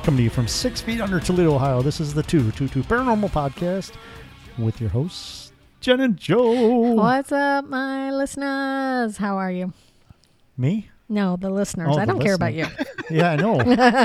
Welcome to you from 6 feet under Toledo, Ohio. This is the 222 Paranormal Podcast with your hosts, Jen and Joe. What's up, my listeners? How are you? Me? No, the listeners. Oh, I don't care about you. Yeah, I know.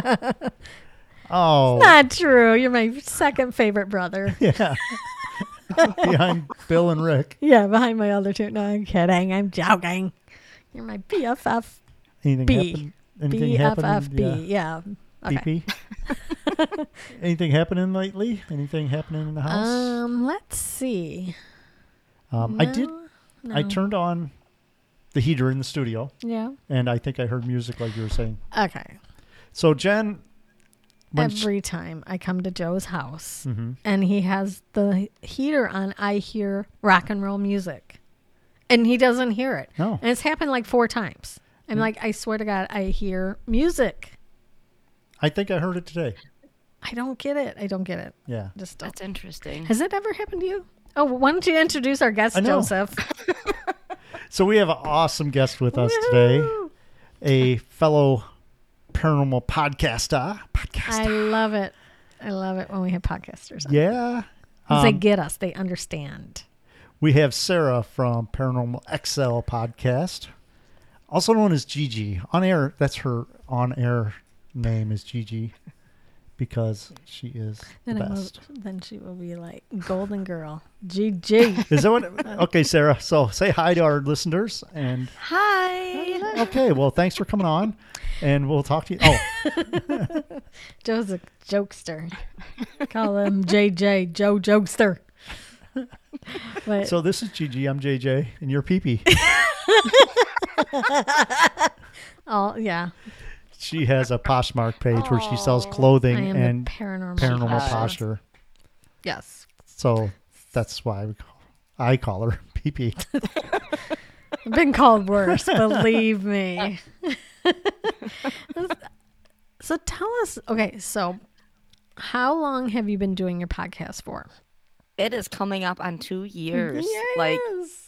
Oh. Not true. You're my second favorite brother. Yeah. Behind Bill and Rick. Yeah, behind my other two. No, I'm kidding. I'm joking. You're my BFF. Anything happened? BFFB. Yeah. Okay. BP. Anything happening lately? Anything happening in the house? Let's see. I did. No. I turned on the heater in the studio. Yeah. And I think I heard music like you were saying. Okay. So Jen, Every time I come to Joe's house mm-hmm. and he has the heater on, I hear rock and roll music. And he doesn't hear it. No. And it's happened like 4 times. I'm like, I swear to God, I hear music. I think I heard it today. I don't get it. Yeah. Just don't. That's interesting. Has it ever happened to you? Oh, why don't you introduce our guest, I know. Joseph? So we have an awesome guest with us today, a fellow paranormal podcaster. I love it. I love it when we have podcasters on. Yeah. 'Cause they get us. They understand. We have Sarah from Paranormal XL Podcast, also known as Gigi. On air, that's her on-air name is Gigi because she is the best. Then she will be like Golden Girl. GG. Is that what? Okay, Sarah. So say hi to our listeners. And Hi. okay, well, thanks for coming on, and we'll talk to you. Oh, Joe's a jokester. Call him JJ, Joe Jokester. But so this is Gigi. I'm JJ, and you're Pee-Pee. oh yeah, She has a Poshmark page where she sells clothing I am and the paranormal posture. Yes, So that's why I call her Pee-Pee. I've been called worse. Believe me. So tell us. Okay, so how long have you been doing your podcast for? It is coming up on 2 years. Yes. Like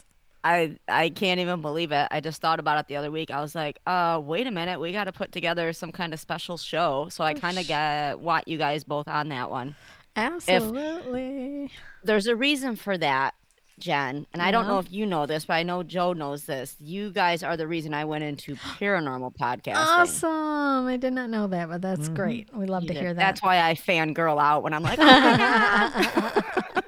I can't even believe it. I just thought about it the other week. I was like, wait a minute, we got to put together some kind of special show. So I kind of want you guys both on that one. Absolutely. There's a reason for that, Jen, and I don't know if you know this, but I know Joe knows this. You guys are the reason I went into paranormal podcasting. Awesome. I did not know that, but that's great. We love to hear that. That's why I fangirl out when I'm like, oh my God.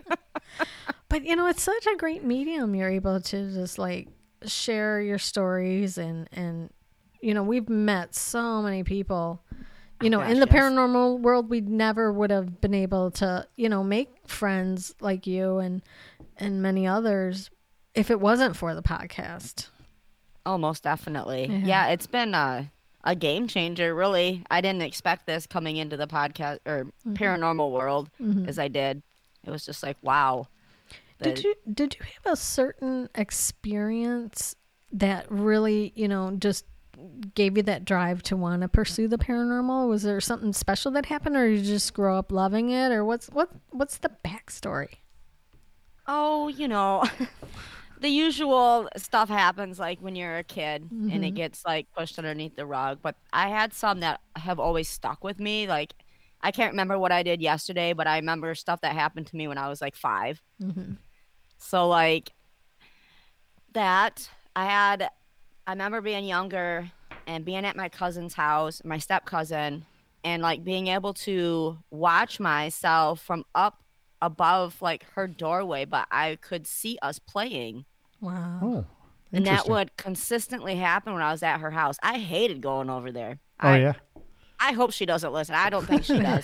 But it's such a great medium. You're able to just like share your stories and we've met so many people, in the paranormal world. We never would have been able to, make friends like you and many others if it wasn't for the podcast. Oh, most definitely. Yeah, it's been a game changer, really. I didn't expect this coming into the podcast or paranormal world as I did. It was just like, wow. Did you have a certain experience that really, just gave you that drive to want to pursue the paranormal? Was there something special that happened, or you just grow up loving it, or what's the backstory? Oh, the usual stuff happens like when you're a kid and it gets like pushed underneath the rug. But I had some that have always stuck with me. Like, I can't remember what I did yesterday, but I remember stuff that happened to me when I was like 5. Mm-hmm. So like that, I remember being younger and being at my cousin's house, my step cousin, and like being able to watch myself from up above like her doorway, but I could see us playing. Wow. Oh, and that would consistently happen when I was at her house. I hated going over there. yeah. I hope she doesn't listen. I don't think she does,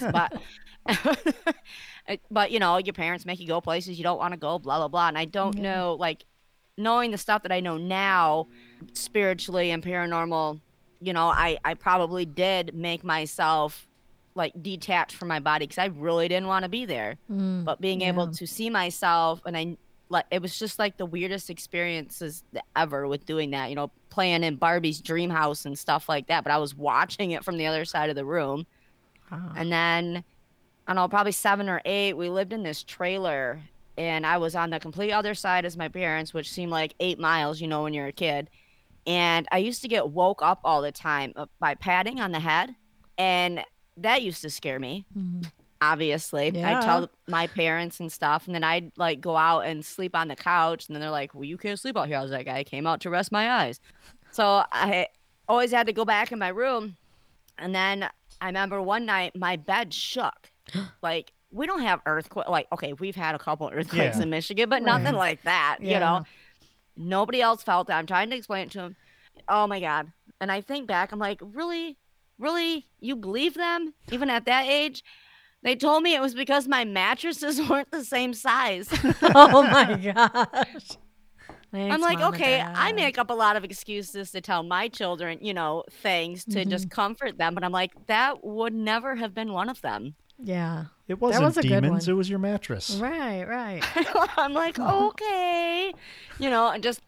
but your parents make you go places you don't want to go, blah, blah, blah. And I don't know, like, knowing the stuff that I know now, spiritually and paranormal, I probably did make myself, like, detach from my body because I really didn't want to be there. But being able to see myself, and it was just, like, the weirdest experiences ever with doing that, playing in Barbie's dream house and stuff like that. But I was watching it from the other side of the room. And then, I don't know, probably 7 or 8, we lived in this trailer, and I was on the complete other side as my parents, which seemed like 8 miles, when you're a kid. And I used to get woke up all the time by patting on the head. And that used to scare me. Mhm. Obviously, Yeah. I'd tell my parents and stuff, and then I'd like go out and sleep on the couch, and then they're like, "Well, you can't sleep out here." I was like, "I came out to rest my eyes." So I always had to go back in my room, and then I remember one night my bed shook. Like, we don't have earthquake. Like, okay, we've had a couple earthquakes Yeah. in Michigan, but Right. nothing like that. You Yeah. know, nobody else felt it. I'm trying to explain it to him. Oh my god! And I think back, I'm like, really, really, you believe them even at that age? They told me it was because my mattresses weren't the same size. Oh my gosh. Thanks, I'm like, Mom and okay, I Dad. make up a lot of excuses to tell my children, things to just comfort them. But I'm like, that would never have been one of them. Yeah. It wasn't was a good demons. one. It was your mattress. Right, right. I'm like, okay, and just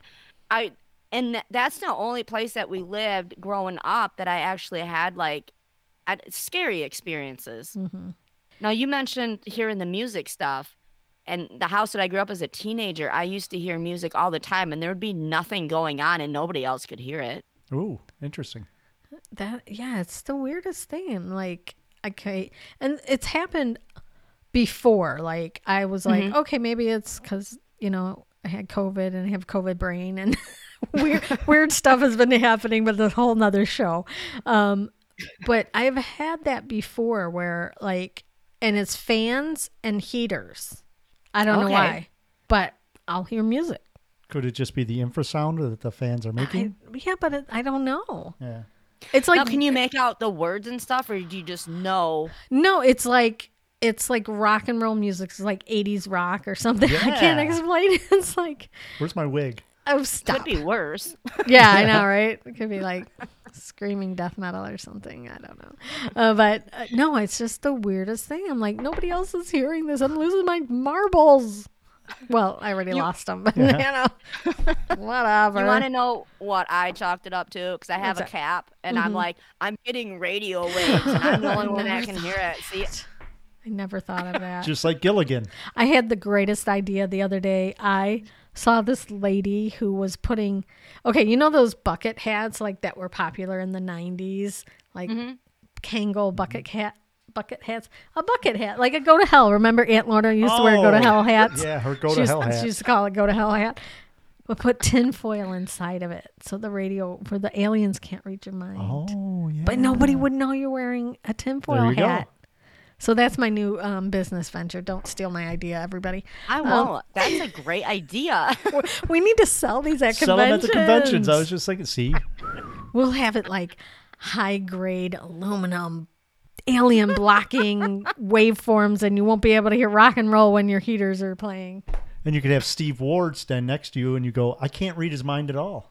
that's the only place that we lived growing up that I actually had like scary experiences. Mm-hmm. Now, you mentioned hearing the music stuff, and the house that I grew up as a teenager, I used to hear music all the time, and there would be nothing going on, and nobody else could hear it. Ooh, interesting. It's the weirdest thing. I'm like, okay, and it's happened before. Like, I was like, okay, maybe it's because I had COVID and I have COVID brain, and weird stuff has been happening, but a whole nother show. But I've had that before, where like, and it's fans and heaters. I don't know Okay. why, but I'll hear music. Could it just be the infrasound that the fans are making? But I don't know. Yeah. It's like, Now, can you make out the words and stuff, or do you just know? no, it's like rock and roll music. It's like 80s rock or something. I can't Yeah. explain it. It's like, Where's my wig? oh, Could stop. be worse. Yeah, I know, right? It could be like screaming death metal or something. I don't know. But no, it's just the weirdest thing. I'm like, nobody else is hearing this. I'm losing my marbles. Well, I already lost them, but whatever. You want to know what I chalked it up to? Because I have What's a that? cap, and I'm like, I'm getting radio waves, and I'm the only one that can hear it. See, I never thought of that. Just like Gilligan. I had the greatest idea the other day. I saw this lady who was putting, okay, those bucket hats like that were popular in the 90s, like Kangol bucket hats, a bucket hat, like a go to hell. Remember Aunt Lorna used to wear go to hell hats? Yeah, her go to hell hat. She used to call it go to hell hat. But put tin foil inside of it so the radio for the aliens can't reach your mind. Oh, yeah. But nobody would know you're wearing a tinfoil There you go. hat. So that's my new business venture. Don't steal my idea, everybody. I won't. That's a great idea. We need to sell these at Sell them at conventions. the conventions. I was just like, see, We'll have it like high grade aluminum, alien blocking waveforms, and you won't be able to hear rock and roll when your heaters are playing. and you could have Steve Ward stand next to you, and you go, I can't read his mind at all.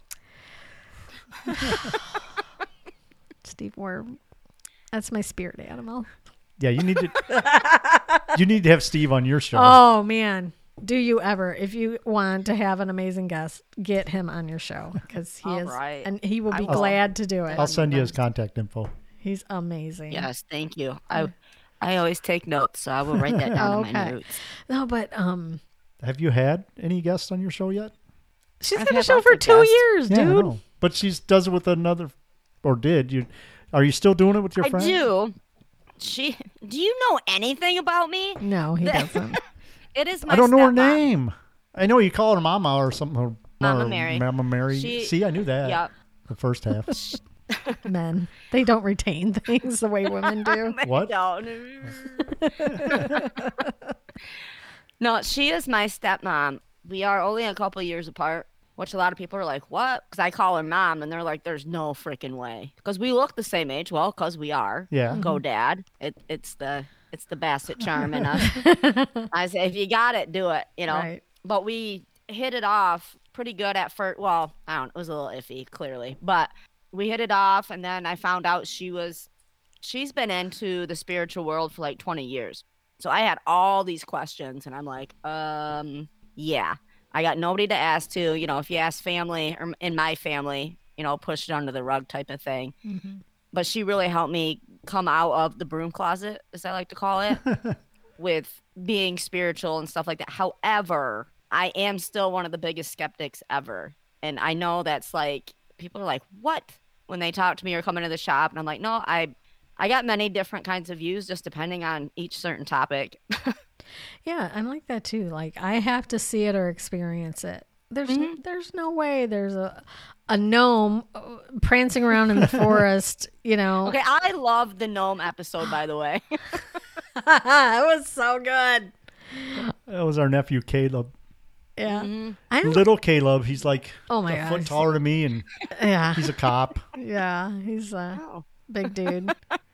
Steve Ward. That's my spirit animal. Yeah, you need to have Steve on your show. Oh man, do you ever? If you want to have an amazing guest, get him on your show because he All is, right. and he will be I will. glad to do it. I'll send you his contact info. He's amazing. Yes, thank you. I always take notes, so I will write that down in my Okay. notes. No, but Have you had any guests on your show yet? she's I've had a had show lots for of 2 guests. years, Yeah, I dude. know. But she does it with another, or did you? Are you still doing it with your I friend? do. Do you know anything about me? No, he doesn't. It is my I don't know her stepmom. name. I know you call her Mama or something. Or Mama Mary. Mama Mary. She- See, I knew that. Yep. The first half. Men, they don't retain things the way women do. What? No. No, she is my stepmom. We are only a couple years apart, which a lot of people are like, what? Because I call her mom, and they're like, there's no freaking way. Because we look the same age. Well, because we are. Yeah. Go dad. It's the Bassett charm in us. I say, if you got it, do it, Right. But we hit it off pretty good at first. Well, I don't, it was a little iffy, clearly. But we hit it off, and then I found out she's been into the spiritual world for like 20 years. So I had all these questions, and I'm like, yeah. I got nobody to ask to, if you ask family or in my family, push it under the rug type of thing. Mm-hmm. But she really helped me come out of the broom closet, as I like to call it, with being spiritual and stuff like that. However, I am still one of the biggest skeptics ever. And I know that's like, people are like, what? When they talk to me or come into the shop. And I'm like, no, I got many different kinds of views just depending on each certain topic. Yeah, I'm like that too. Like I have to see it or experience it. There's no way there's a gnome prancing around in the forest, Okay, I love the gnome episode, by the way. It was so good. That was our nephew Caleb. Yeah. Little Caleb, he's like Oh my a foot gosh. taller than me, and Yeah. he's a cop. Yeah, he's a Oh, big dude.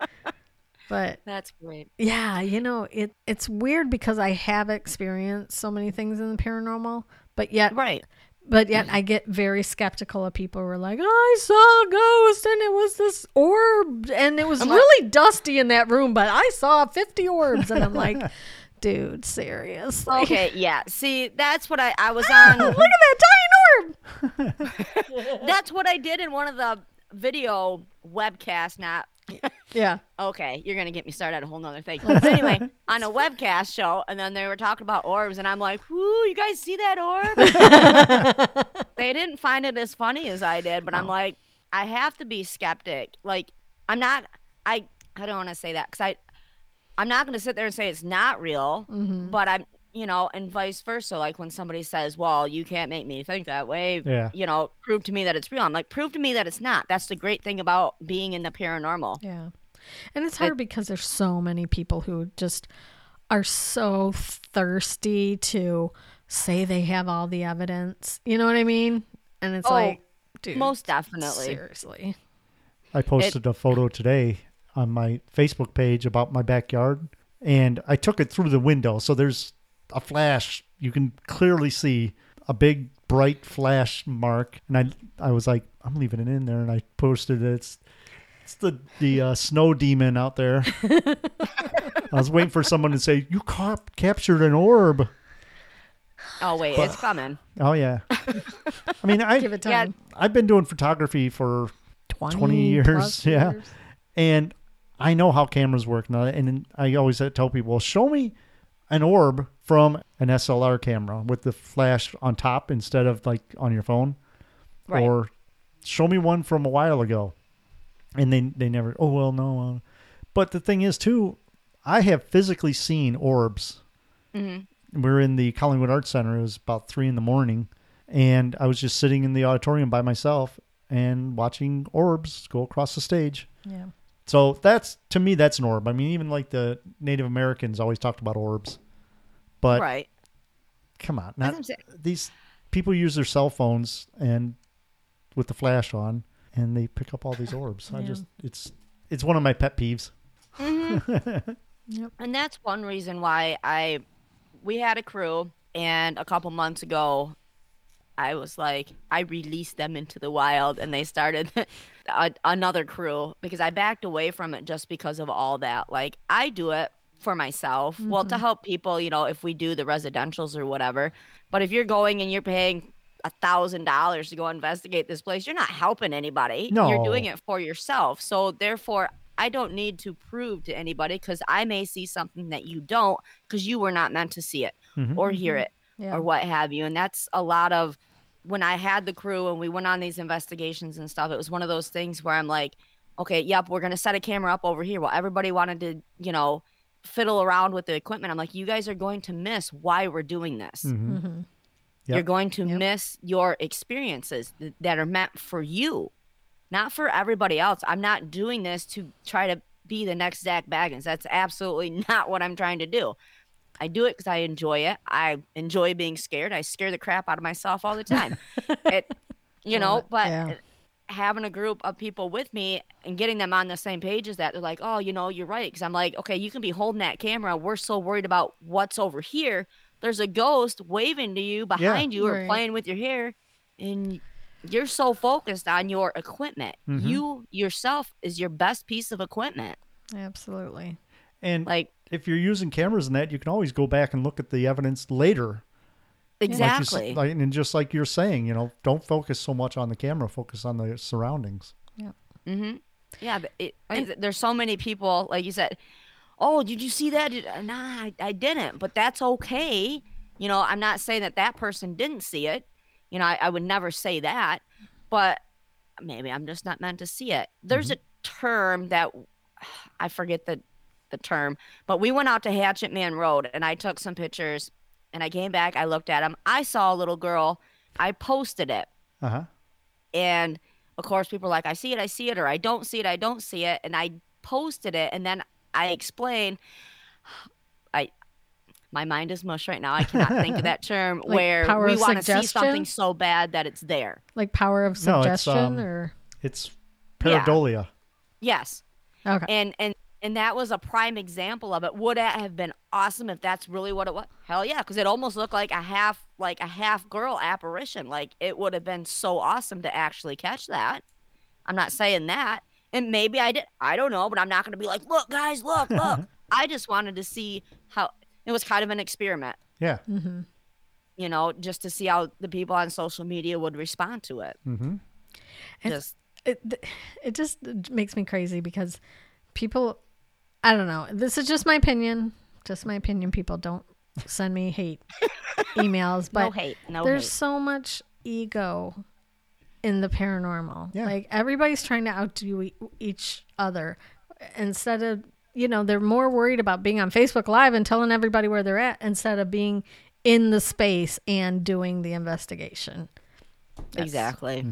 But that's great. yeah, it's weird because I have experienced so many things in the paranormal, but yet Right. I get very skeptical of people who are like, I saw a ghost and it was this orb and it was really dusty in that room, but I saw 50 orbs. And I'm like, dude, seriously. Okay, yeah. See, that's what I was on. Look at that giant orb. That's what I did in one of the video webcasts. Not Yeah. okay. You're gonna get me started on a whole nother thing. But anyway, on a webcast show, and then they were talking about orbs, and I'm like, "Whoo, you guys see that orb?" They didn't find it as funny as I did, but I'm like, I have to be skeptic. Like, I'm not. I don't want to say that because I'm not going to sit there and say it's not real, but I'm, and vice versa. Like when somebody says, well, you can't make me think that way, Yeah. Prove to me that it's real. I'm like, prove to me that it's not. That's the great thing about being in the paranormal. Yeah. And it's hard because there's so many people who just are so thirsty to say they have all the evidence. You know what I mean? And it's like, dude, most definitely. Seriously. I posted a photo today on my Facebook page about my backyard, and I took it through the window. So there's a flash. You can clearly see a big bright flash mark. And I was like, I'm leaving it in there. And I posted it. It's the snow demon out there. I was waiting for someone to say, you captured an orb. Oh, wait, it's coming. Oh, yeah. I mean, Give it time. I've been doing photography for 20 years. plus Yeah. years. And I know how cameras work now. And I always tell people, well, show me an orb from an SLR camera with the flash on top instead of like on your phone. Right. Or show me one from a while ago. And they never, oh, well, no. But the thing is, too, I have physically seen orbs. Mm-hmm. We're in the Collingwood Arts Center. It was about 3 a.m. And I was just sitting in the auditorium by myself and watching orbs go across the stage. Yeah. So to me, that's an orb. I mean, even like the Native Americans always talked about orbs. But right. Come on. That's These people use their cell phones and with the flash on, and they pick up all these orbs. Yeah. It's one of my pet peeves. Yep. And that's one reason why we had a crew, and a couple months ago, I was like, I released them into the wild, and they started another crew because I backed away from it just because of all that. Like, I do it for myself, well, to help people, if we do the residentials or whatever. But if you're going and you're paying $1,000 to go investigate this place, you're not helping anybody. No. You're doing it for yourself. So therefore, I don't need to prove to anybody because I may see something that you don't because you were not meant to see it or hear it Yeah. or what have you. And that's a lot of when I had the crew and we went on these investigations and stuff, it was one of those things where I'm like, okay, yep, we're going to set a camera up over here. Well, everybody wanted to, fiddle around with the equipment. I'm like, you guys are going to miss why we're doing this. Mm-hmm. You're Yep. going to miss your experiences that are meant for you, not for everybody else. I'm not doing this to try to be the next Zach Baggins. That's absolutely not what I'm trying to do. I do it because I enjoy it. I enjoy being scared. I scare the crap out of myself all the time. Yeah. Having a group of people with me and getting them on the same page as that, they're like, oh, you're right. Because I'm like, okay, you can be holding that camera. We're so worried about what's over here. There's a ghost waving to you behind you or Right. playing with your hair. And you're so focused on your equipment. Mhm. You yourself is your best piece of equipment. Absolutely. And Like, if you're using cameras and that, you can always go back and look at the evidence later. exactly. And just like you're saying, don't focus so much on the camera, focus on the surroundings. Mm-hmm. Yeah, but there's so many people, like you said, oh, did you see that? Nah, I didn't, but that's okay. I'm not saying that person didn't see it. I would never say that, but maybe I'm just not meant to see it. There's a term that I forget the term, but we went out to Hatchet Man Road and I took some pictures and I came back. I looked at them. I saw a little girl. I posted it. Uh-huh. And of course, people were like, I see it, or I don't see it, I don't see it. And I posted it. And then I explained, my mind is mush right now. I cannot think of that term Like where power we of want to see suggestion? something so bad that it's there. Like power of No, it's, suggestion or It's pareidolia. Yes. okay. And that was a prime example of it. Would it have been awesome if that's really what it was? Hell yeah, because it almost looked like a half girl apparition. Like it would have been so awesome to actually catch that. I'm not saying that. And maybe I did. I don't know, but I'm not going to be like, look, guys, look. I just wanted to see how it was kind of an experiment, Yeah. just to see how the people on social media would respond to it. Mm-hmm. It just makes me crazy because people, I don't know. This is just my opinion. Just my opinion. People don't send me hate emails, but No hate. there's so much ego in the paranormal. Yeah. Like everybody's trying to outdo each other instead of, they're more worried about being on Facebook Live and telling everybody where they're at instead of being in the space and doing the investigation. Exactly.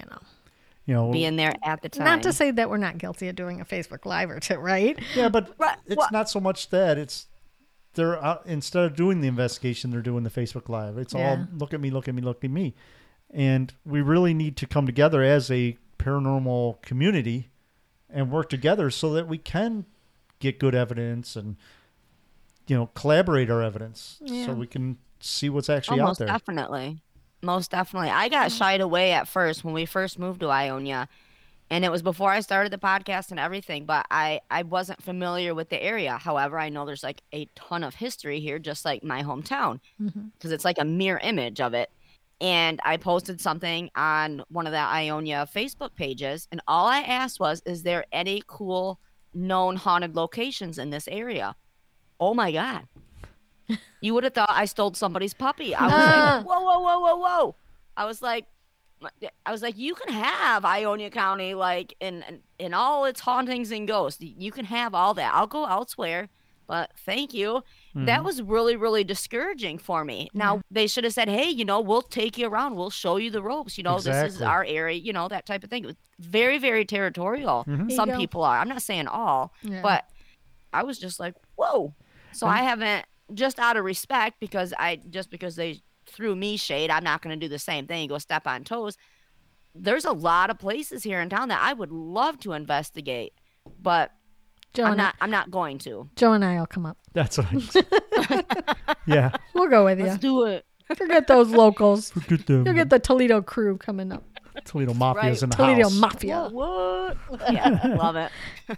Being there at the time. Not to say that we're not guilty of doing a Facebook Live or two, right? Yeah, but Right, it's well- not so much that. It's they're out, instead of doing the investigation, they're doing the Facebook Live. It's Yeah. all look at me, look at me, look at me. And we really need to come together as a paranormal community and work together so that we can get good evidence and collaborate our evidence Yeah. so we can see what's actually out Most there. definitely. Most definitely. I got shied away at first when we first moved to Ionia. And it was before I started the podcast and everything, but I wasn't familiar with the area. However, I know there's like a ton of history here, just like my hometown, because it's like a mirror image of it. And I posted something on one of the Ionia Facebook pages, and all I asked was, is there any cool known haunted locations in this area? Oh my God. You would have thought I stole somebody's puppy. I was like, whoa. I was like, you can have Ionia County, like in all its hauntings and ghosts. You can have all that. I'll go elsewhere, but thank you. That was really, really discouraging for me. Now they should have said, hey, we'll take you around. We'll show you the ropes. This is Exactly. our area. That type of thing. It was very, very territorial. you Some go. people are. I'm not saying all, Yeah. but I was just like, whoa. So I haven't, just out of respect, because they threw me shade, I'm not going to do the same thing, go step on toes. There's a lot of places here in town that I would love to investigate, but Joe I'm not going to. Joe and I will come up. That's right. Yeah. We'll go with you. Let's do it. Forget those locals. Forget them. You'll get the Toledo crew coming up. Toledo Mafia's Right. in the Toledo house. Mafia. What? Yeah, love it.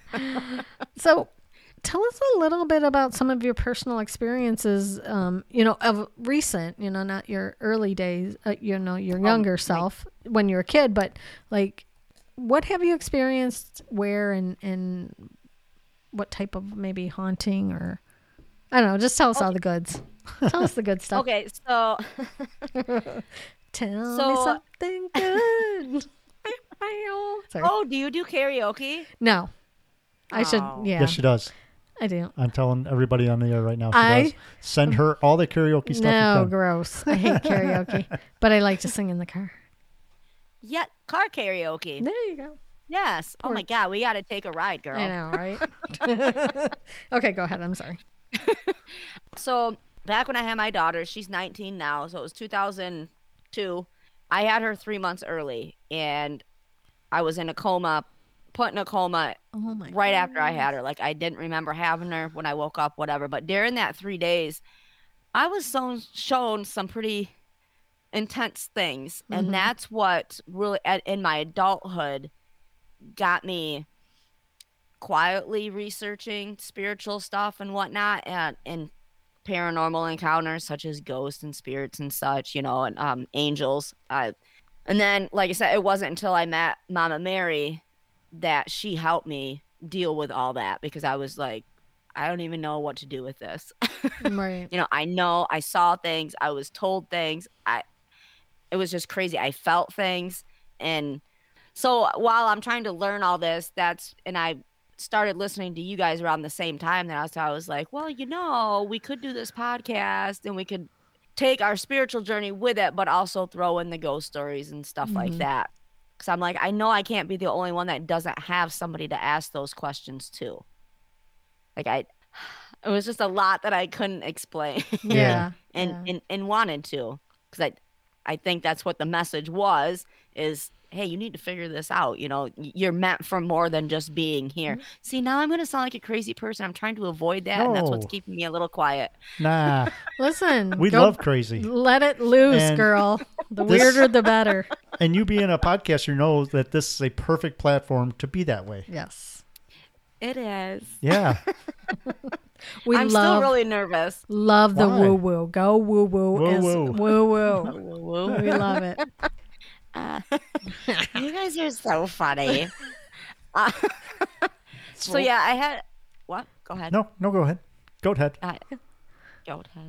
So tell us a little bit about some of your personal experiences, of recent, not your early days, your younger self when you were a kid, but like, what have you experienced where and what type of maybe haunting or, I don't know, just tell us all the goods. Tell us the good stuff. Okay, so Tell me So- something good. Sorry. oh, do you do karaoke? No. I should, Oh. yeah, Yes, she does. I do. I'm telling everybody on the air right now. She I- does. Send her all the karaoke stuff No, you can. gross. I hate karaoke, but I like to sing in the car. Yeah, car karaoke. There you go. Yes. Oh my God, we got to take a ride, girl. I know, right? Okay, go ahead. I'm sorry. So back when I had my daughter, she's 19 now, so it was 2002. I had her 3 months early, and I was in a coma, put in a coma Oh my right after I had her. Like, I didn't remember having her when I woke up, whatever. But during that 3 days, I was shown some pretty intense things, and that's what really, in my adulthood, got me quietly researching spiritual stuff and whatnot, and paranormal encounters such as ghosts and spirits and such, and angels. And then, like I said, it wasn't until I met Mama Mary that she helped me deal with all that, because I was like, I don't even know what to do with this. Right. I saw things, I was told things, it was just crazy. I felt things. And so while I'm trying to learn all this, started listening to you guys around the same time that I was like, well, we could do this podcast and we could take our spiritual journey with it, but also throw in the ghost stories and stuff like that. Because I'm like, I know I can't be the only one that doesn't have somebody to ask those questions to. Like it was just a lot that I couldn't explain. Yeah. and wanted to, because I think that's what the message was, is, hey, you need to figure this out. You're meant for more than just being here. See, now I'm going to sound like a crazy person. I'm trying to avoid that, and that's what's No. keeping me a little quiet. Nah, Listen, we go love crazy. Let it loose, And girl. The this- weirder, the better. And you being a podcaster knows that this is a perfect platform to be that way. Yes. It is. Yeah. I'm still really nervous. love the Why? woo woo. Go woo woo. Woo-woo. Woo woo. We love it. You guys are so funny. So yeah, I had what? Go ahead. No, go ahead. Go ahead. Go ahead.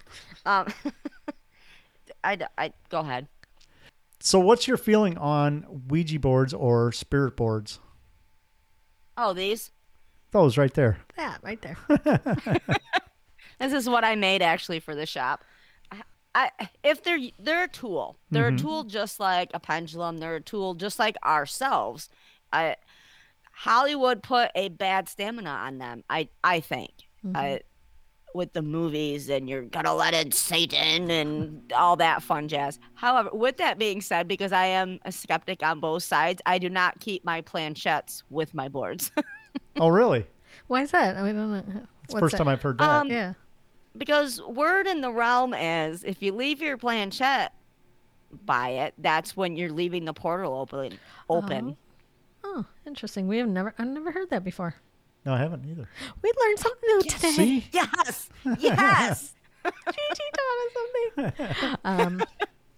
I go ahead. So what's your feeling on Ouija boards or spirit boards? Oh, these. Those right there. That right there. This is what I made actually for the shop. If they're a tool. They're a tool just like a pendulum. They're a tool just like ourselves. Hollywood put a bad stamina on them. I think with the movies and you're gonna let in Satan and all that fun jazz. However, with that being said, because I am a skeptic on both sides, I do not keep my planchettes with my boards. Oh, really? Why is that? I mean, I don't know. It's the first time I've heard that. Yeah. Because word in the realm is if you leave your planchette by it, that's when you're leaving the portal open. Oh, interesting. I've never heard that before. No, I haven't either. We learned something new today. See? Yes. Yes. Gigi taught us something.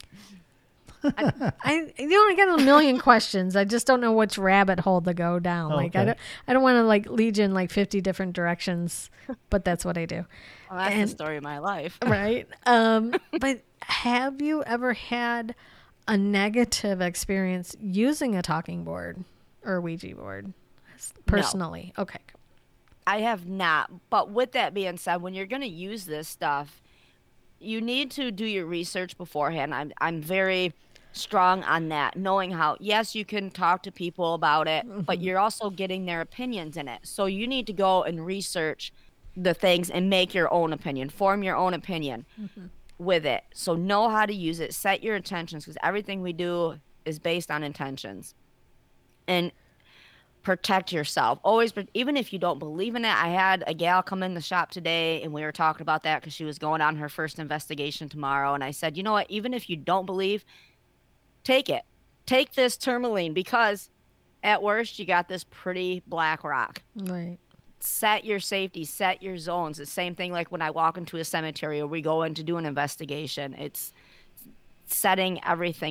I got a million questions. I just don't know which rabbit hole to go down. Like Okay. I don't want to like lead you in like 50 different directions, but that's what I do. Well, that's And- the story of my life. Right. But have you ever had a negative experience using a talking board or a Ouija board personally? Okay. I have not. But with that being said, when you're going to use this stuff, you need to do your research beforehand. I'm very strong on that, knowing how, yes, you can talk to people about it, but you're also getting their opinions in it. So you need to go and research the things and make your own opinion, form your own opinion with it. So know how to use it, set your intentions, because everything we do is based on intentions. And protect yourself. Always, even if you don't believe in it. I had a gal come in the shop today and we were talking about that because she was going on her first investigation tomorrow. And I said, you know what? Even if you don't believe, take it. Take this tourmaline, because at worst, you got this pretty black rock. Right. Set your safety, set your zones. The same thing like when I walk into a cemetery or we go in to do an investigation. It's setting everything.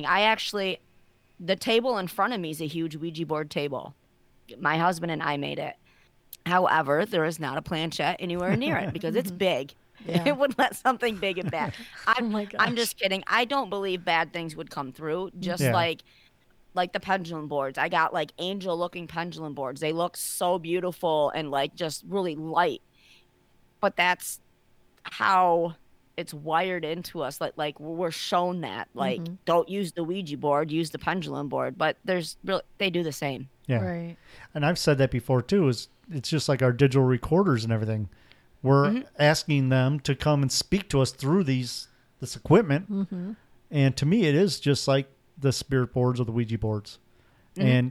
The table in front of me is a huge Ouija board table. My husband and I made it. However, there is not a planchette anywhere near it because it's big. Yeah. It would let something big and bad. my gosh. I'm just kidding. I don't believe bad things would come through. Just Yeah. like the pendulum boards. I got like angel looking pendulum boards. They look so beautiful and like just really light. But that's how it's wired into us. Like we're shown that. Like don't use the Ouija board, use the pendulum board. But they do the same. Yeah. Right. And I've said that before too, it's just like our digital recorders and everything. We're asking them to come and speak to us through this equipment. And to me, it is just like the spirit boards or the Ouija boards. And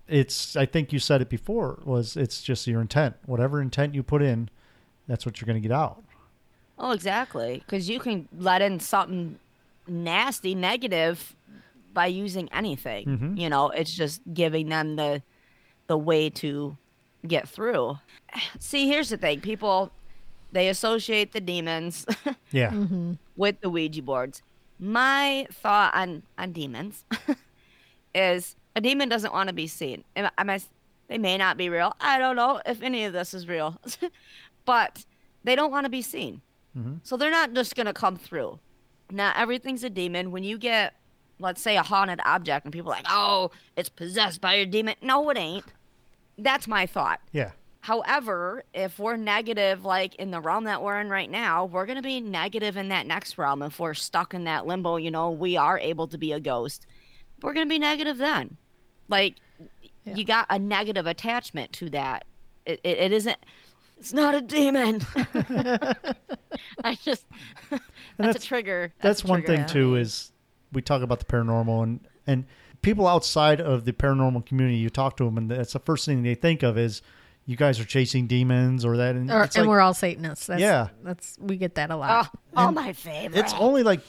I think you said it before, it's just your intent. Whatever intent you put in, that's what you're going to get out. Oh, exactly. Because you can let in something nasty, negative by using anything. You know, it's just giving them the way to get through. See, here's the thing. People, they associate the demons Yeah. with the Ouija boards. My thought on demons is a demon doesn't want to be seen. They may not be real. I don't know if any of this is real. But they don't want to be seen. So they're not just going to come through. Now, everything's a demon. When you get, let's say, a haunted object and people are like, oh, it's possessed by your demon. No, it ain't. That's my thought. Yeah. However, if we're negative, like in the realm that we're in right now, we're going to be negative in that next realm. If we're stuck in that limbo, we are able to be a ghost. We're going to be negative then. Like, you got a negative attachment to that. It isn't, it's not a demon. That's a trigger. That's one thing, too, is we talk about the paranormal and people outside of the paranormal community, you talk to them, and that's the first thing they think of is, you guys are chasing demons or that. And we're all Satanists. We get that a lot. Oh, my favorite. It's only like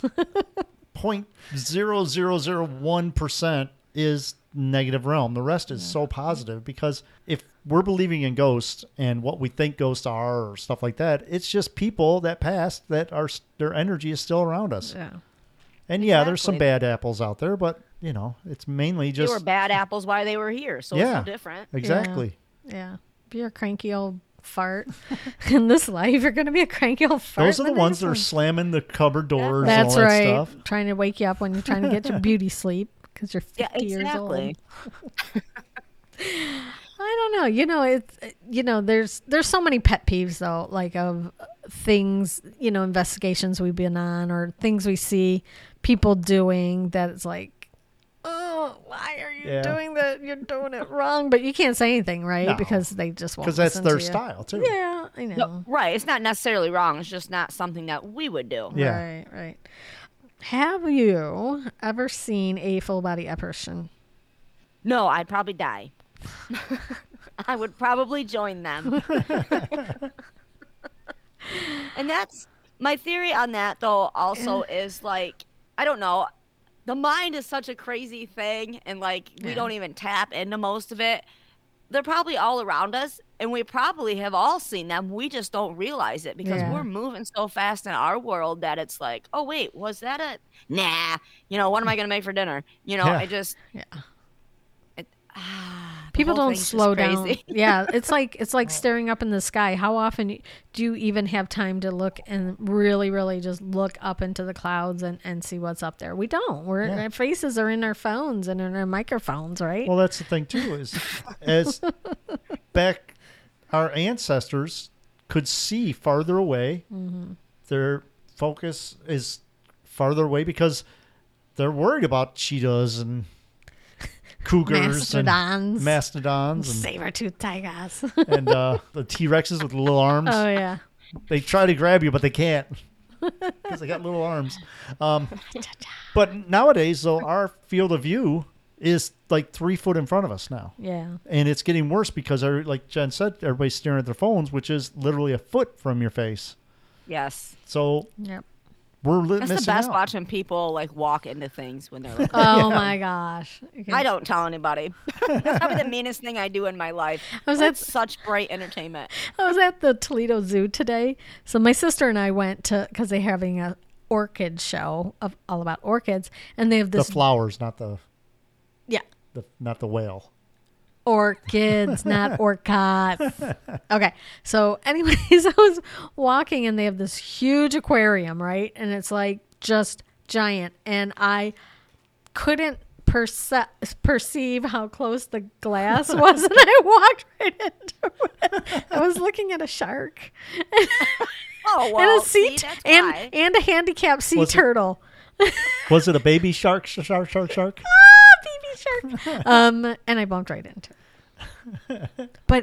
0.0001% is negative realm. The rest is so positive, because if we're believing in ghosts and what we think ghosts are or stuff like that, it's just people that passed that their energy is still around us. Yeah. And there's some bad apples out there, but it's mainly just... They were bad apples while they were here, so it's no different. Exactly. Yeah. If you're a cranky old fart in this life, you're going to be a cranky old fart. Those are the ones that are slamming the cupboard doors and That's all that right. stuff. Trying to wake you up when you're trying to get your beauty sleep because you're 50 years old. I don't know. It's there's so many pet peeves though, like of things, investigations we've been on or things we see people doing that it's like, oh, why are you doing that? You're doing it wrong. But you can't say anything, right? No. Because they just won't. Because that's listen their to you. style, too. Yeah, I know. No, right. It's not necessarily wrong. It's just not something that we would do. Yeah. Right. Have you ever seen a full body apparition? No, I'd probably die. I would probably join them. And that's my theory on that, though, also is like, I don't know. The mind is such a crazy thing, and like we don't even tap into most of it. They're probably all around us, and we probably have all seen them. We just don't realize it because we're moving so fast in our world that it's like, oh wait, was that a nah? What am I gonna make for dinner? I just people don't slow down. Yeah, it's like staring up in the sky. How often do you even have time to look and really, really just look up into the clouds and see what's up there? We don't. Our faces are in our phones and in our microphones, right? Well, that's the thing too. Is as back, our ancestors could see farther away. Mm-hmm. Their focus is farther away because they're worried about cheetahs and cougars mastodons and saber-toothed tigers and the T-Rexes with little arms. Oh yeah, they try to grab you but they can't because they got little arms. But nowadays though, our field of view is like 3 foot in front of us now. Yeah, and it's getting worse because like Jen said, everybody's staring at their phones, which is literally a foot from your face. Yes. So yep. We're That's missing the best out. watching people like walk into things when they're like, oh my gosh. I don't tell anybody. That's probably the meanest thing I do in my life. It's such great entertainment. I was at the Toledo Zoo today. So my sister and I went to, because they're having a orchid show all about orchids, and they have this the flowers, not the whale. Orchids, not orcas. Okay. So anyways, I was walking and they have this huge aquarium, right? And it's like just giant. And I couldn't perceive how close the glass was. And I walked right into it. I was looking at a shark. Oh, well, and a sea and a handicapped sea turtle. Was it a baby shark? Baby shark. And I bumped right into it. But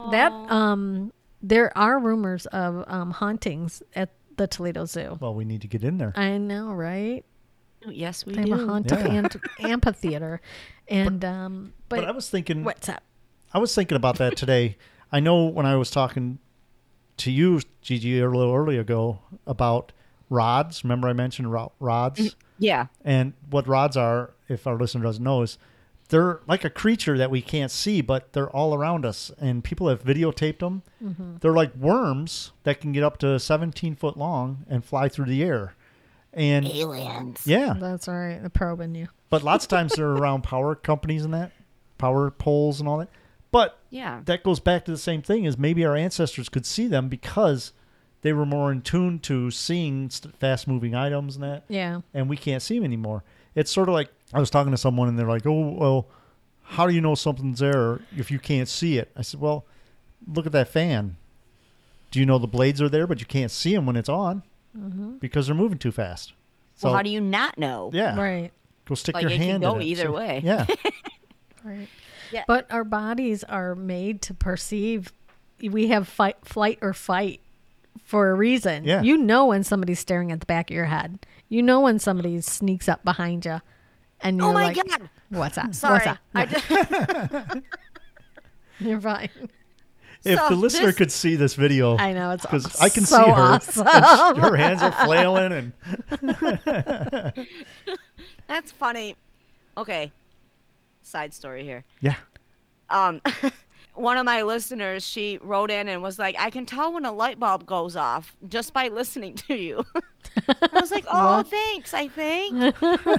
there are rumors of hauntings at the Toledo Zoo. Well, we need to get in there. I know, right? Yes, we they do. have a haunted amphitheater. And but I was thinking, what's up? I was thinking about that today. I know when I was talking to you, Gigi, a little earlier ago about rods. Remember I mentioned rods? Yeah. And what rods are, if our listener doesn't know, is they're like a creature that we can't see, but they're all around us. And people have videotaped them. Mm-hmm. They're like worms that can get up to 17 foot long and fly through the air. And aliens. Yeah. That's right. They're probing you. But lots of times they're around power companies and that, power poles and all that. But that goes back to the same thing, is maybe our ancestors could see them because they were more in tune to seeing fast-moving items and that. Yeah. And we can't see them anymore. It's sort of like, I was talking to someone and they're like, oh, well, how do you know something's there if you can't see it? I said, well, look at that fan. Do you know the blades are there, but you can't see them when it's on because they're moving too fast? So, Well, how do you not know? yeah. Right. Go stick Like, your it can hand go in it. either way. Yeah. Right. Yeah. But our bodies are made to perceive. We have flight or fight for a reason. Yeah. You know when somebody's staring at the back of your head. You know when somebody sneaks up behind you, and you're Oh my like, God. "What's that? Sorry. What's I that?" just, You're fine. If So the listener this- could see this video, I know it's because I can so see her. awesome. And her hands are flailing, and that's funny. Okay. Side story here. yeah, One of my listeners, she wrote in and was like, I can tell when a light bulb goes off just by listening to you. I was like, oh, thanks, I think.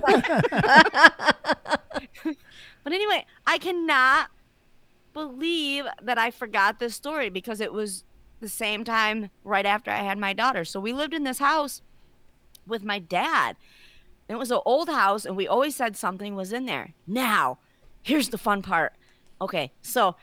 But anyway, I cannot believe that I forgot this story because it was the same time right after I had my daughter. So we lived in this house with my dad. It was an old house, and we always said something was in there. Now, here's the fun part. Okay, so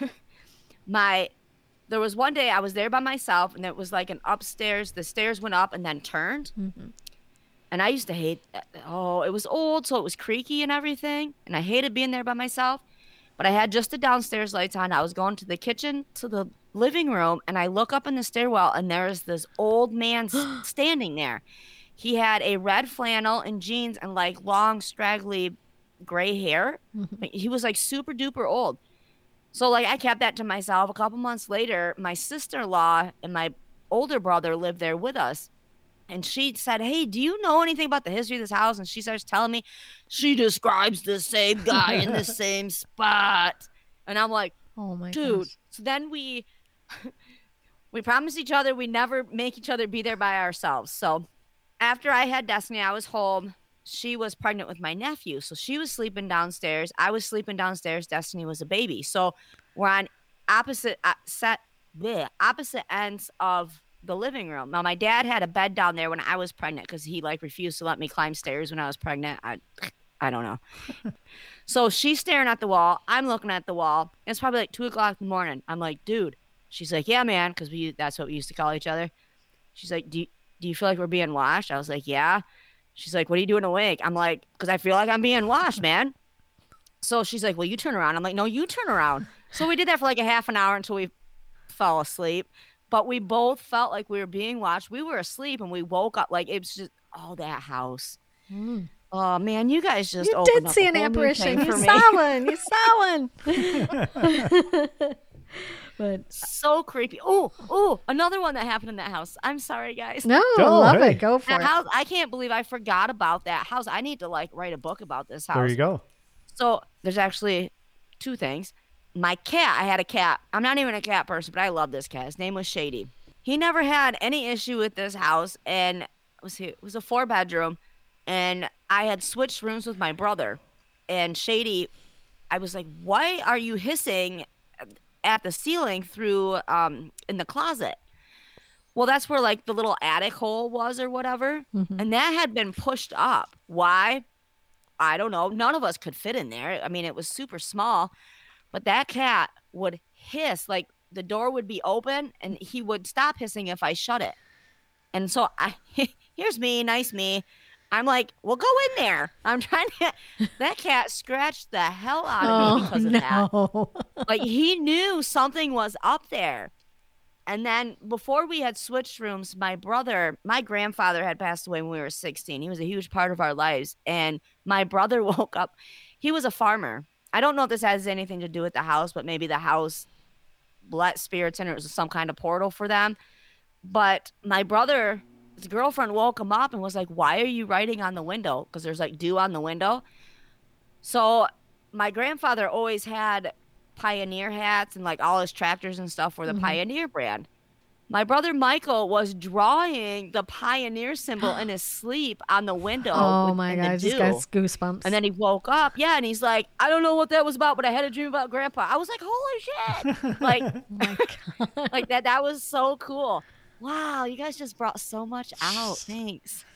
there was one day I was there by myself, and it was like an upstairs. The stairs went up and then turned. And I used to hate, it was old, so it was creaky and everything. And I hated being there by myself. But I had just the downstairs lights on. I was going to the kitchen, to the living room, and I look up in the stairwell, and there's this old man standing there. He had a red flannel and jeans and like long, straggly gray hair. He was like super duper old. So like I kept that to myself. A couple months later, my sister-in-law and my older brother lived there with us. And she said, hey, do you know anything about the history of this house? And she starts telling me, she describes the same guy in the same spot. And I'm like, Oh my dude. gosh. So then we promised each other we never make each other be there by ourselves. So after I had Destiny, I was home. She was pregnant with my nephew. So she was sleeping downstairs. I was sleeping downstairs. Destiny was a baby. So we're on opposite ends of the living room. Now, my dad had a bed down there when I was pregnant because he like refused to let me climb stairs when I was pregnant. I don't know. So she's staring at the wall. I'm looking at the wall. It's probably like 2:00 in the morning. I'm like, dude. She's like, yeah, man, because that's what we used to call each other. She's like, do you feel like we're being watched? I was like, yeah. She's like, what are you doing awake? I'm like, because I feel like I'm being watched, man. So she's like, well, you turn around. I'm like, no, you turn around. So we did that for like a half an hour until we fell asleep. But we both felt like we were being watched. We were asleep and we woke up. Like, it was just, that house. Oh, man, you guys just You opened did up see a an whole new apparition. thing You for me. saw one. You saw one. But So creepy. Oh, another one that happened in that house. I'm sorry, guys. no, Go, love hey. it. Go for That it. house, I can't believe I forgot about that house. I need to like write a book about this house. there you go. So there's actually two things. My cat, I had a cat. I'm not even a cat person, but I love this cat. His name was Shady. He never had any issue with this house, and it was a 4-bedroom, and I had switched rooms with my brother. And Shady, I was like, why are you hissing at the ceiling through in the closet? Well, that's where like the little attic hole was or whatever. And that had been pushed up. Why? I don't know. None of us could fit in there. I mean, it was super small. But that cat would hiss, like the door would be open and he would stop hissing if I shut it. And so here's me, nice me. I'm like, well, go in there. I'm trying to. That cat scratched the hell out of me because of that. no. Like he knew something was up there. And then before we had switched rooms, my grandfather had passed away when we were 16. He was a huge part of our lives. And my brother woke up. He was a farmer. I don't know if this has anything to do with the house, but maybe the house let spirits in, or it was some kind of portal for them. But my brother, his girlfriend woke him up and was like, why are you writing on the window? Because there's like dew on the window. So my grandfather always had Pioneer hats and like all his tractors and stuff were the Pioneer brand. My brother Michael was drawing the Pioneer symbol in his sleep on the window. Oh my in the God, this dew. guy's goosebumps. And then he woke up, and he's like, I don't know what that was about, but I had a dream about Grandpa. I was like, holy shit. Like, oh my God. like that was so cool. Wow, you guys just brought so much out. Thanks.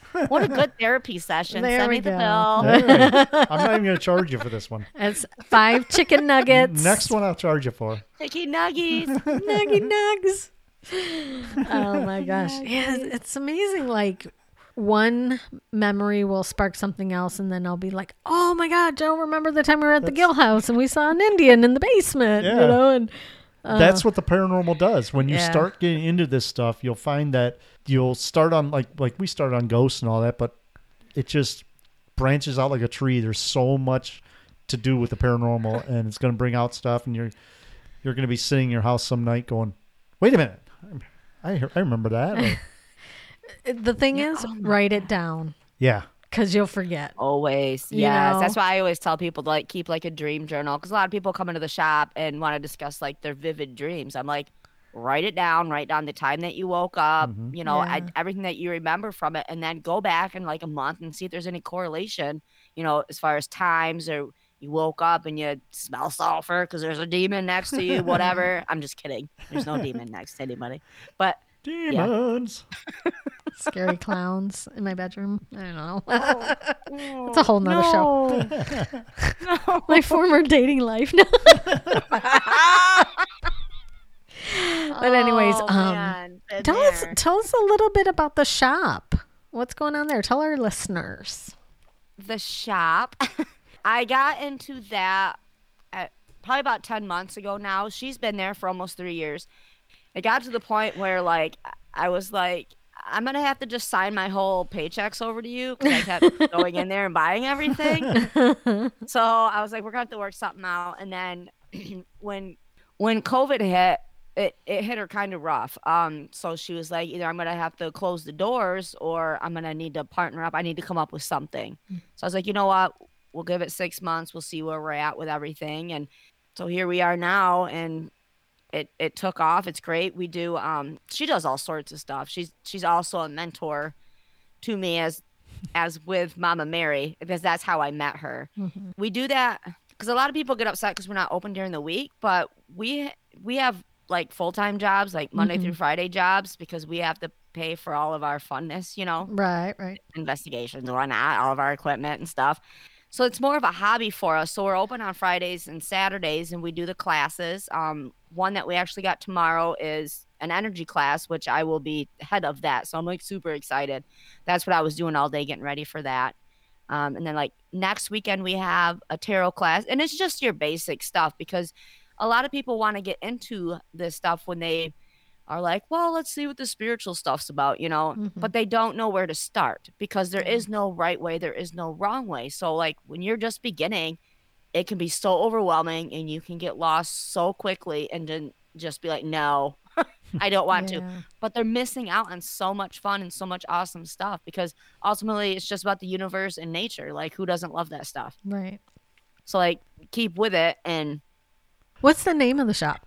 What a good therapy session. There Send we me the go. bill. All right. I'm not even going to charge you for this one. It's 5 chicken nuggets. Next one I'll charge you for. Chicky nuggies. Nuggy nugs. Oh my gosh. Yeah, it's amazing. Like one memory will spark something else, and then I'll be like, oh my God, Joe, remember the time we were at the Gill House and we saw an Indian in the basement, Yeah. you know? And That's what the paranormal does. When you Yeah. start getting into this stuff, you'll find that you'll start on like we started on ghosts and all that, but it just branches out like a tree. There's so much to do with the paranormal, and it's going to bring out stuff, and you're going to be sitting in your house some night going, wait a minute, I remember that. Or, the thing is, write it down yeah. because you'll forget. Always. You Yes. know? That's why I always tell people to like keep like a dream journal, because a lot of people come into the shop and want to discuss like their vivid dreams. I'm like, write it down, write down the time that you woke up, you know, Yeah. everything that you remember from it, and then go back in like a month and see if there's any correlation, you know, as far as times, or you woke up and you smell sulfur because there's a demon next to you, whatever. I'm just kidding. There's no demon next to anybody. But Demons. Scary clowns in my bedroom. I don't know. It's a whole nother show. My former dating life. But anyways, man, been tell us there. a little bit about the shop. What's going on there? Tell our listeners. The shop. I got into that probably about 10 months ago now. She's been there for almost 3 years. It got to the point where like I was like, I'm gonna have to just sign my whole paychecks over to you, because I kept going in there and buying everything. So I was like, we're gonna have to work something out. And then when COVID hit, it hit her kind of rough. So she was like, either I'm gonna have to close the doors, or I'm gonna need to partner up. I need to come up with something. So I was like, you know what? We'll give it 6 months. We'll see where we're at with everything. And so here we are now, and it took off. It's great. We do she does all sorts of stuff. She's also a mentor to me as with Mama Mary, because that's how I met her. We do that because a lot of people get upset because we're not open during the week, but we have like full-time jobs, like Monday through Friday jobs, because we have to pay for all of our funness, you know, Right. investigations and whatnot, all of our equipment and stuff. So it's more of a hobby for us. So we're open on Fridays and Saturdays, and we do the classes. One that we actually got tomorrow is an energy class, which I will be head of that. So I'm like super excited. That's what I was doing all day, getting ready for that. And then like next weekend we have a tarot class, and it's just your basic stuff, because a lot of people want to get into this stuff when they are like, well, let's see what the spiritual stuff's about, you know, but they don't know where to start, because there is no right way. There is no wrong way. So like when you're just beginning, it can be so overwhelming, and you can get lost so quickly and then just be like, no, I don't want to. But they're missing out on so much fun and so much awesome stuff, because ultimately it's just about the universe and nature. Like, who doesn't love that stuff? Right. So like keep with it. And What's the name of the shop?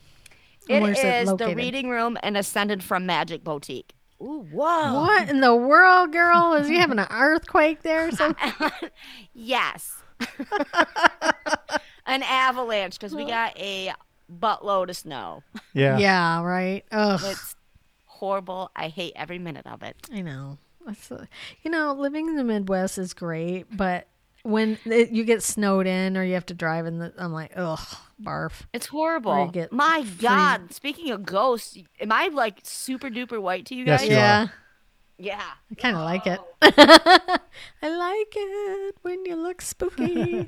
it Where's is located? the Reading Room and Ascended from Magic Boutique. Ooh, whoa. What in the world, girl? Is you having an earthquake there or something? Yes. An avalanche, because we got a buttload of snow. Yeah. Yeah, right. Ugh, It's horrible. I hate every minute of it. I know. You know, living in the Midwest is great, but when you get snowed in or you have to drive I'm like, ugh, barf. It's Or horrible. you get My God. Speaking of ghosts, am I like super duper white to you Yes, guys? you are. Yeah, Yeah. I kind of like it. I like it when you look spooky.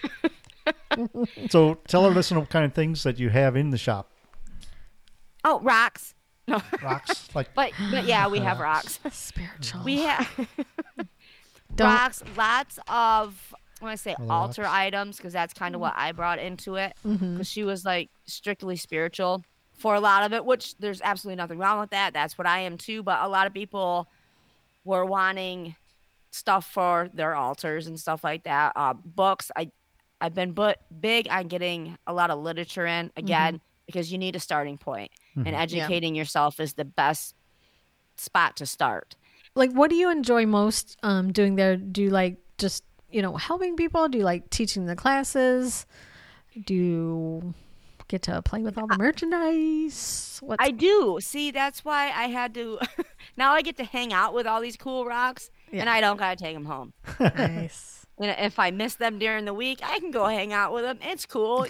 So tell our listener what kind of things that you have in the shop. Oh, rocks. No. Rocks, like But yeah, we have rocks. Spiritual. We have Don't- rocks, lots of, I want to say Rocks. altar items, because that's kind of what I brought into it. Because she was like strictly spiritual for a lot of it, which there's absolutely nothing wrong with that. That's what I am too. But a lot of people were wanting stuff for their altars and stuff like that. Books. I've been big on getting a lot of literature in again, because you need a starting point, and educating yourself is the best spot to start. Like, what do you enjoy most doing there? Do you like just, helping people? Do you like teaching the classes? Do you get to play with all the merchandise? I do. See, that's why I had to. Now I get to hang out with all these cool rocks, Yeah. and I don't gotta take them home. Nice. If I miss them during the week, I can go hang out with them. It's cool,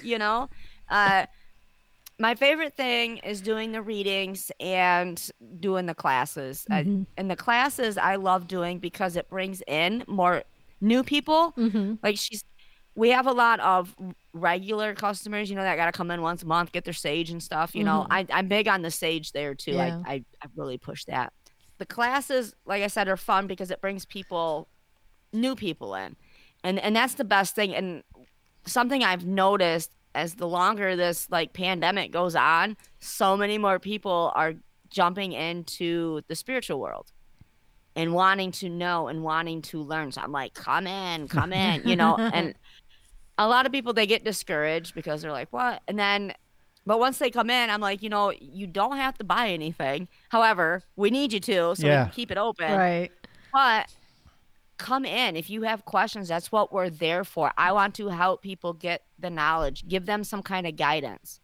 My favorite thing is doing the readings and doing the classes. And the classes I love doing because it brings in more new people. Like we have a lot of regular customers, that got to come in once a month, get their sage and stuff. I'm big on the sage there too. Yeah. I really push that. The classes, like I said, are fun because it brings new people in. And that's the best thing. And something I've noticed as the longer this like pandemic goes on, so many more people are jumping into the spiritual world and wanting to know and wanting to learn. So I'm like, come in, and a lot of people, they get discouraged because they're like, what? But once they come in, I'm like, you don't have to buy anything. However, we need you to, so we can keep it open. Right. But come in. If you have questions, that's what we're there for. I want to help people get the knowledge, give them some kind of guidance.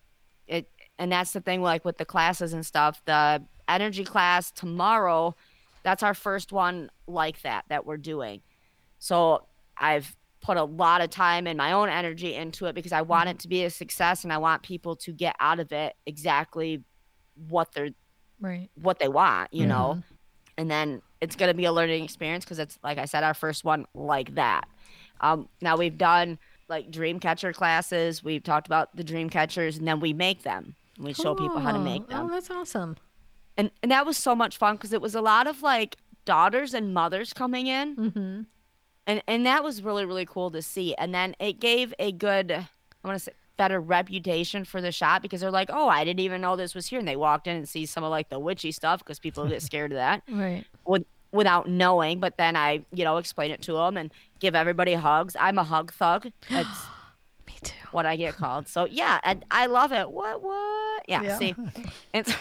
And that's the thing, like with the classes and stuff. The energy class tomorrow, that's our first one like that we're doing. So I've put a lot of time and my own energy into it because I want it to be a success, and I want people to get out of it exactly what they want, and then it's going to be a learning experience because it's, like I said, our first one like that. Now we've done like dream catcher classes. We've talked about the dream catchers, and then we make them. We show people how to make them. Oh, that's awesome. And that was so much fun because it was a lot of like daughters and mothers coming in. And that was really, really cool to see. And then it gave a good, I want to say, better reputation for the shop because they're like, oh, I didn't even know this was here. And they walked in and see some of like the witchy stuff because people get scared of that. Right. Without knowing. But then I, explain it to them and give everybody hugs. I'm a hug thug. That's Me too. what I get called. So yeah, and I love it. What? Yeah. See, it's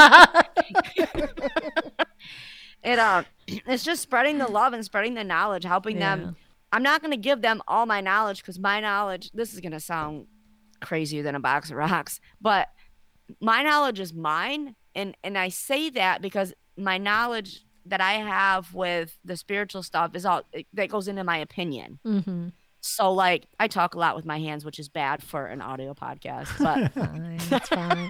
it's just spreading the love and spreading the knowledge, helping them. I'm not going to give them all my knowledge because my knowledge, this is going to sound crazier than a box of rocks, but my knowledge is mine. And I say that because my knowledge that I have with the spiritual stuff is all that goes into my opinion. So like I talk a lot with my hands, which is bad for an audio podcast, but That's fine.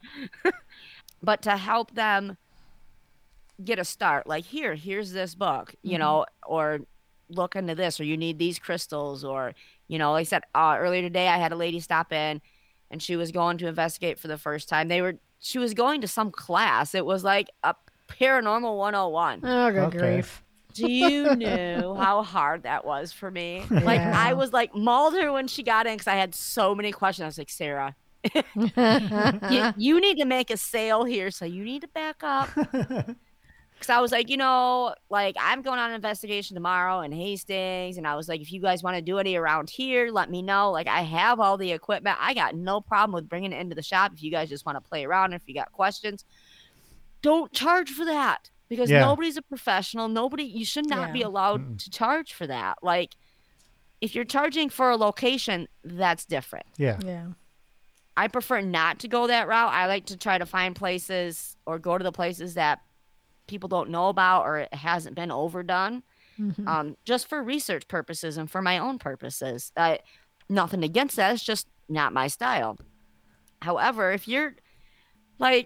But to help them get a start, like here's this book, or look into this, or you need these crystals, or like I said earlier today, I had a lady stop in and she was going to investigate for the first time. She was going to some class. It was like a paranormal 101. Oh, good grief. Do you know how hard that was for me? Like I was like mauled her when she got in because I had so many questions. I was like, Sarah, you need to make a sale here, so you need to back up. Because I was like, like I'm going on an investigation tomorrow in Hastings. And I was like, if you guys want to do any around here, let me know. Like I have all the equipment. I got no problem with bringing it into the shop. If you guys just want to play around, if you got questions, don't charge for that. Because nobody's a professional. You should not be allowed to charge for that. Like if you're charging for a location, that's different. Yeah. I prefer not to go that route. I like to try to find places or go to the places that people don't know about or it hasn't been overdone, just for research purposes and for my own purposes. Nothing against that. It's just not my style. However, if you're like,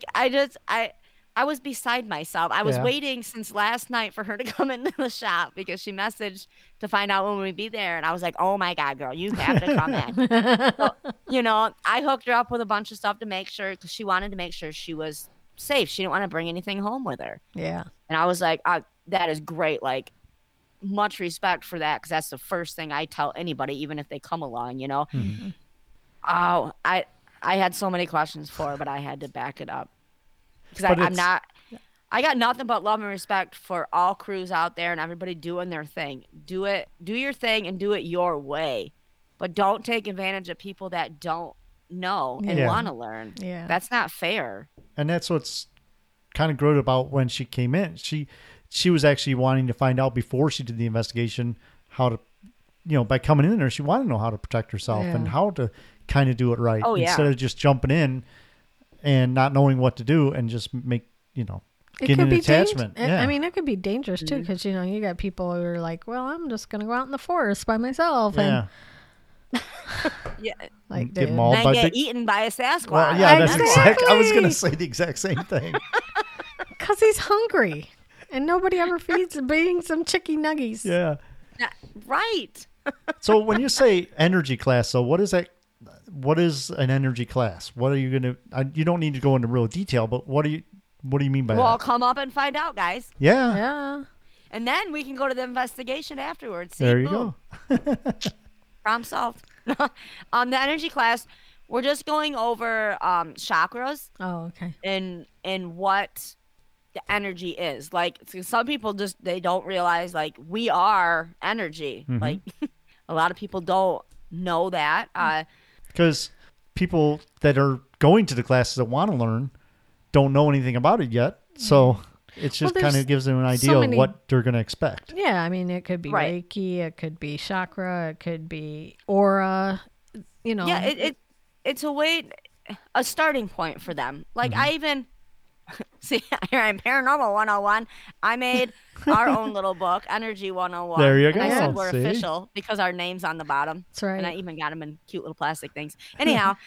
I was beside myself. I was waiting since last night for her to come into the shop because she messaged to find out when we'd be there. And I was like, oh my God, girl, you have to come in. So, I hooked her up with a bunch of stuff to make sure, because she wanted to make sure she was safe. She didn't want to bring anything home with her. Yeah. And I was like, that is great. Like, much respect for that, because that's the first thing I tell anybody, even if they come along, Oh, I had so many questions for her, but I had to back it up. Because I got nothing but love and respect for all crews out there and everybody doing their thing. Do your thing and do it your way. But don't take advantage of people that don't know and want to learn. Yeah. That's not fair. And that's what's kind of great about when she came in. She was actually wanting to find out before she did the investigation how to, by coming in there, she wanted to know how to protect herself and how to kind of do it right. Instead of just jumping in and not knowing what to do and just It get could an be attachment. I Yeah. mean, it could be dangerous too, because you got people who are like, "Well, I'm just gonna go out in the forest by myself," and Yeah. Yeah. like, Get dude, mauled And by get big. eaten by a Sasquatch. Well, yeah, that's Exactly. I was gonna say the exact same thing. because he's hungry, and nobody ever feeds being some chicky nuggies. Yeah. Yeah, right. So when you say energy class, so what is that? What is an energy class? What are you gonna? You don't need to go into real detail, but what do you mean by Well, that? come up and find out, guys. Yeah. Yeah. And then we can go to the investigation afterwards. See, There you boom. go. Problem solved. The energy class, we're just going over chakras Oh, okay. and what the energy is. Like, so some people just they don't realize like we are energy. Mhm. Like a lot of people don't know that. Because people that are going to the classes that want to learn don't know anything about it yet, so it just Well, kind there's of gives them an idea so of many- what they're going to expect. Yeah, I mean, it could be Right. Reiki, it could be chakra, it could be aura. You know. Yeah, it's a way, a starting point for them. Like I even see here I'm Paranormal 101. I made our own little book, Energy 101. There you and I go, said we're see? official because our name's on the bottom. That's right. And I even got them in cute little plastic things. Anyhow,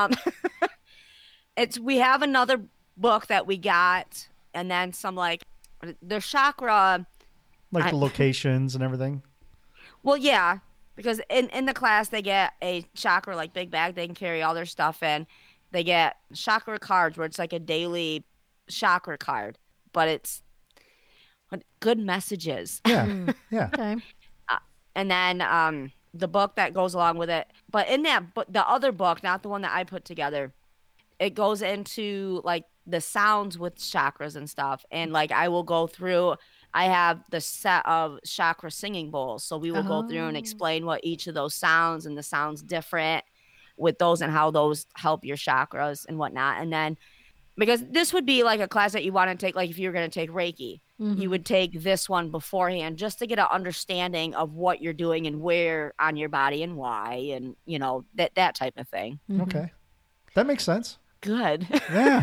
we have another book that we got, and then some like their chakra. Like I- the locations and everything. Well, yeah, because in the class they get a chakra like big bag they can carry all their stuff in. They get chakra cards where it's like a daily chakra card, but it's good messages. Yeah. Yeah. Okay. And then the book that goes along with it. But in that book, the other book, not the one that I put together, it goes into like the sounds with chakras and stuff. And like I will go through, I have the set of chakra singing bowls. So we will go through and Oh. explain what each of those sounds and the sounds different with those and how those help your chakras and whatnot. And then because this would be like a class that you want to take, like if you were going to take Reiki, Mhm. you would take this one beforehand just to get an understanding of what you're doing and where on your body and why, and you know that type of thing. Mhm. Okay. That makes sense. Good. Yeah.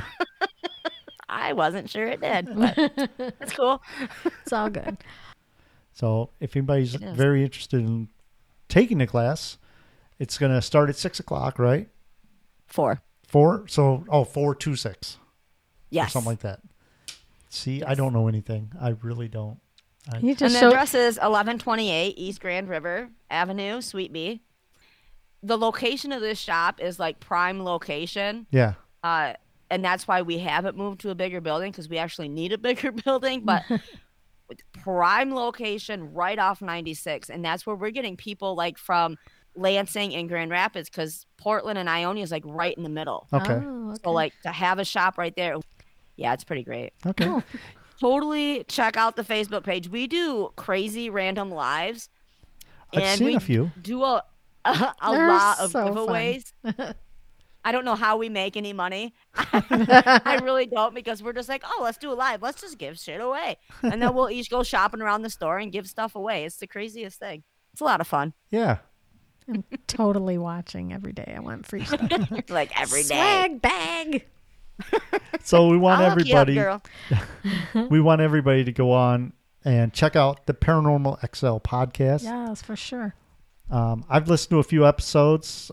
I wasn't sure it did, but it's cool. It's all good. So if anybody's It is. very interested in taking the class, it's going to start at 6:00, right? 4. 4. So 426 or Yes. something like that. See, I Yes. don't know anything. I really don't. You And just the showed. address is 1128 East Grand River Avenue, Suite B. The location of this shop is like prime location. Yeah. And that's why we haven't moved to a bigger building because we actually need a bigger building. But with prime location right off 96. And that's where we're getting people like from Lansing and Grand Rapids because Portland and Ionia is like right in the middle. Okay. Oh, okay. So like to have a shop right there. Yeah, it's pretty great. Okay. Totally check out the Facebook page. We do crazy random lives. I've seen we a few. do a They're lot of so fun. giveaways. I don't know how we make any money. I really don't because we're just like, oh, let's do a live. Let's just give shit away. And then we'll each go shopping around the store and give stuff away. It's the craziest thing. It's a lot of fun. Yeah. I'm totally watching every day. I want free stuff. Like every day. Swag bag. So we want I'll hook you up, everybody girl. we want everybody to go on and check out the Paranormal XL podcast. Yes, for sure. I've listened to a few episodes.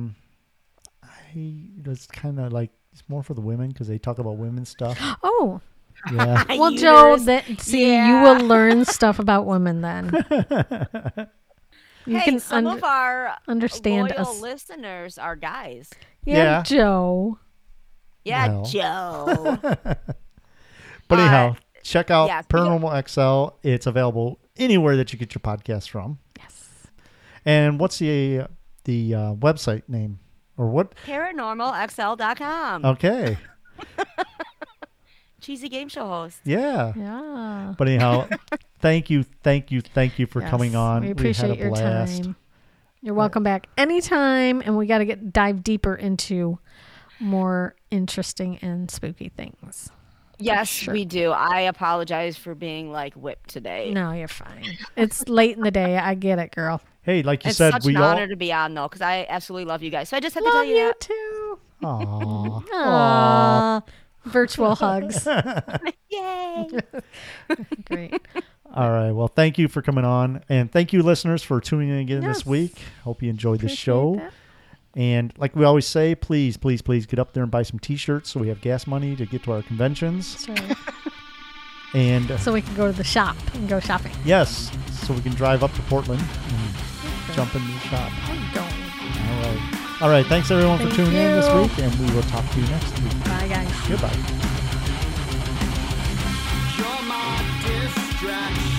It's kind of like it's more for the women because they talk about women's stuff. Oh, Yeah. well, Joe, Uterus. see, you Yeah. will learn stuff about women then. You Hey, can some of our understand loyal us. listeners are guys. Yeah. Joe. Yeah, Well. Joe. But anyhow, check out yeah, Paranormal XL. It's available anywhere that you get your podcast from. Yes. And what's the website name or what? ParanormalXL.com. Okay. Cheesy game show host. Yeah. Yeah. But anyhow, thank you for Yes, coming on. We had appreciate a your blast. time. You're welcome back anytime, and we got to dive deeper into more interesting and spooky things. Yes, Sure. we do. I apologize for being like whipped today. No, you're fine. It's late in the day. I get it, girl. Hey, like you It's said, such we an all. honor to be on though, because I absolutely love you guys. So I just had to tell Love you you that. too. Aw. Aww. Virtual hugs. Yay! Great. All right. Well, thank you for coming on. And thank you, listeners, for tuning in again Yes. this week. Hope you enjoyed the Appreciate show. that. And like we always say, please, please, please get up there and buy some T-shirts so we have gas money to get to our conventions. That's right. And So we can go to the shop and go shopping. yes, so we can drive up to Portland and jump into the shop. I'm going. All right. All right. Thanks, everyone, for Thank tuning in this you. week. And we will talk to you next week. Bye, guys. Goodbye. You're my distraction.